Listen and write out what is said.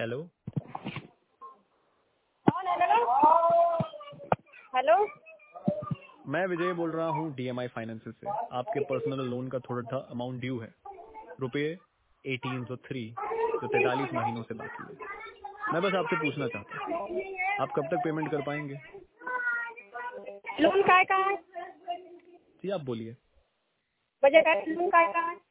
Hello. Hello, मैं विजय बोल रहा हूँ DMI फाइनेंशियल से। आपके पर्सनल लोन का थोड़ा सा अमाउंट ड्यू है, रुपये 1803, जो 43 महीनों से बाकी है। मैं बस आपसे पूछना चाहता था, आप कब तक पेमेंट कर पाएंगे? लोन काय का है? जी आप बोलिए। बजट है, लोन काय का है?